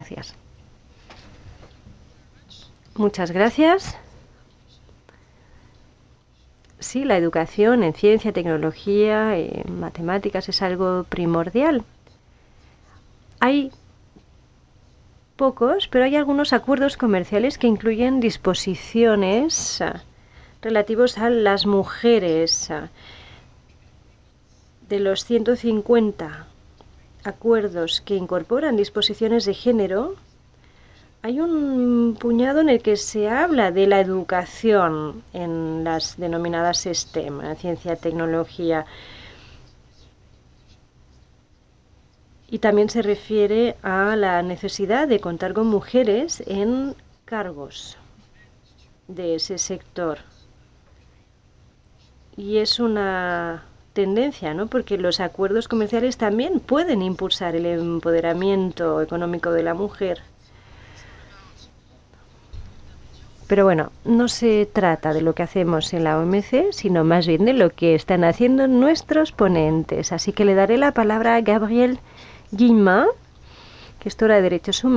gracias. Muchas gracias. Sí, la educación en ciencia, tecnología, matemáticas es algo primordial. Hay pocos, pero hay algunos acuerdos comerciales que incluyen disposiciones relativos a las mujeres. De los 150 acuerdos que incorporan disposiciones de género, hay un puñado en el que se habla de la educación en las denominadas STEM, ciencia, tecnología. Y también se refiere a la necesidad de contar con mujeres en cargos de ese sector. Y es una tendencia, ¿no? Porque los acuerdos comerciales también pueden impulsar el empoderamiento económico de la mujer. Pero bueno, no se trata de lo que hacemos en la OMC, sino más bien de lo que están haciendo nuestros ponentes. Así que le daré la palabra a Gabrielle Guillemin, gestora de Derechos Humanos.